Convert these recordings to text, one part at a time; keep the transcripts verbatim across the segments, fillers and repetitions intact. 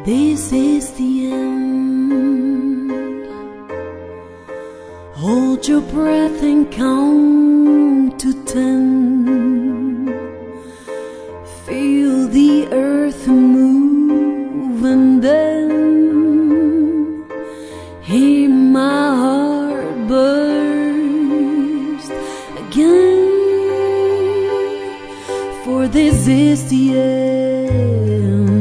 This is the end. Hold your breath and count to ten. Feel the earth move and then hear my heart burst again. For this is the end.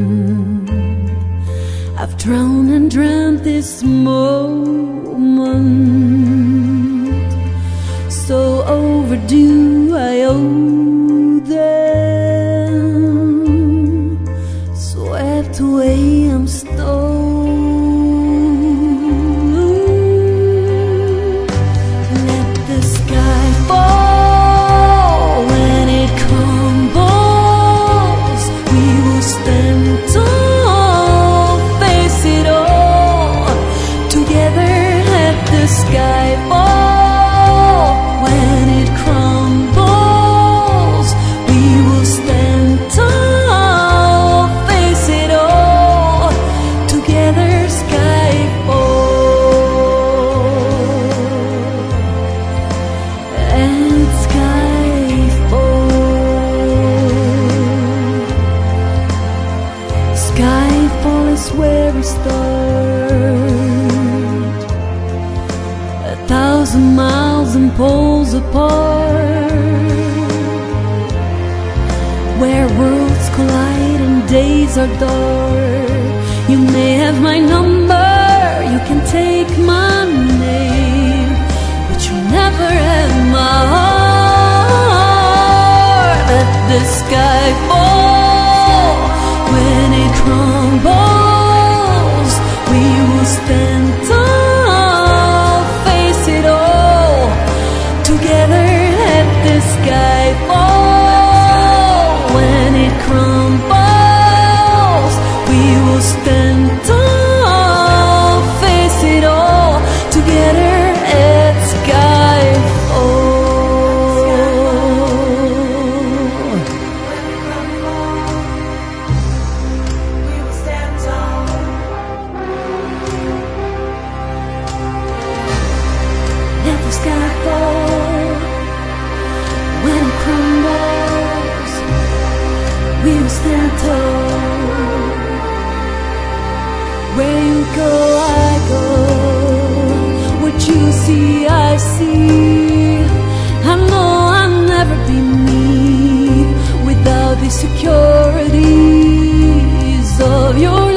I've drowned and dreamt this moment, so overdue I owe them. Swept away, I'm stoned. Let the sky fall. When it crumbles, we will stand tall, face it all together. Let the sky fall. When it crumbles, we will stand tall, face it all together. Sky fall and sky fall. Skyfall is where we start, a thousand miles and poles apart, where worlds collide and days are dark. You may have my number, you can take my name, but you'll never have my heart. Let the sky fall. When it crumbles, we will stand tall, face it all together. Let the sky fall. When it crumbles, we will stand tall, face it all together. At sky sky fall. When it crumbles, we will stand tall. Where you go, I go. What you see, I see. I know I'll never be me without the securities of your